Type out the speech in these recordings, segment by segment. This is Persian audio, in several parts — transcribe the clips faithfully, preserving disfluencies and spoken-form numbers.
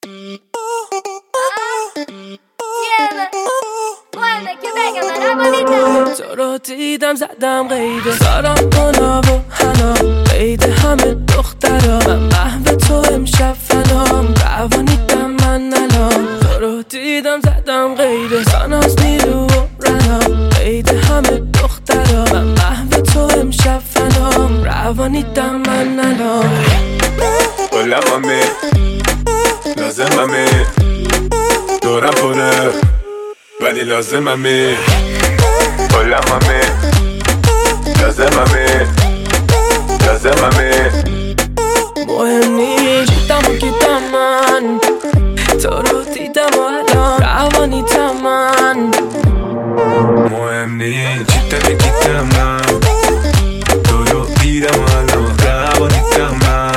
تو رو دیدم زدم قیده سارم کنا و حنا قیده همه دخترا من محو تو امشب فنام روانیدم من نلام تو رو دیدم زدم قیده ساناز نیرو و رنا قیده همه دخترا من محو تو امشب فنام روانیدم من نلام Hola mami لازممی دورم پره ولی لازممی Hola mami لازممی لازممی مهم نیست جیتم و گیتم من تو رو دیدم و الان روانیتم من مهم نیست جیتم و گیتم من تو رو دیدم و الان روانیتم من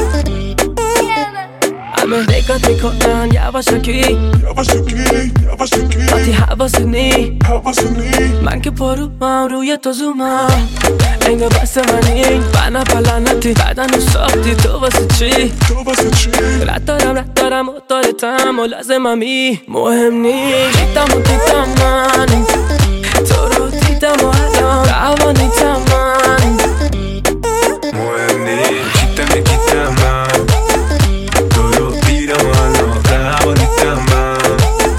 همه نگات میکنن یواشکی یواشکی یواشکی وقتی حواسنی حواسنی من که پرو هم روی تو زومم انگار بس منی بنا پلنتی بدن ساختی تو واسه چی تو واسه چی رد دارم رد دارم و دارتم و لازممی مهم نیست جیتم و دیدم من تو رو دیدم و الان روانیتم من مهم نیست جیتم و گیتم من تو رو دیدم و الان روانیتم من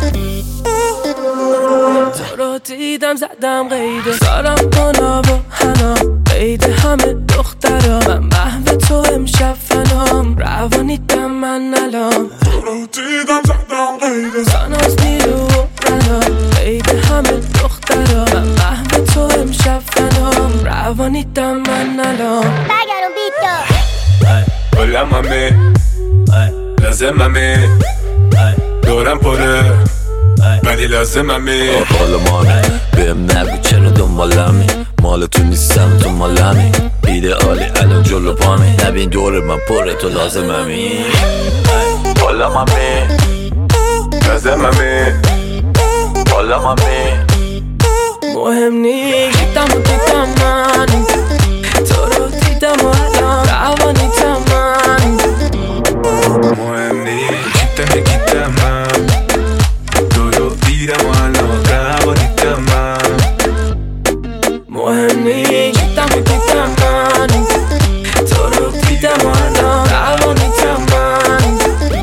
تو رو دیدم زدم قیده سارم کنا و حنا قیده همه دخترا من محو تو امشب فنام روانیدم من نلام تو رو دیدم زدم قیده ساناز نیرو و رنا قیده همه دخترا من محو تو امشب فنام روانیدم من نلام برگردون بیتو Hola mami لازممی دورم پره ولی لازممی حالا مامی بهم نگو چرا دنبالمی مال تو نیستم تو مالمی ایدئالی الان جلو پامی نبین دور من پره تو لازممی حالا مامی لازممی حالا مامی مهم نیست جیتم و دیدم من تو رو دیدم و الان روانیتم من مهم نیست جیتم و گیتم من تو رو دیدم و الان روانیتم من مهم نیست جیتم و دیدم من تو رو دیدم و الان روانیتم من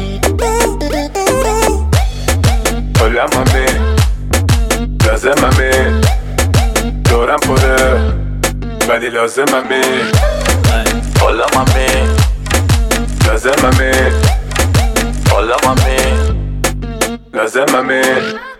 Hola mami لازممی دورم پره ولی لازممی حالا مامی لازممی حالا مامی لازممی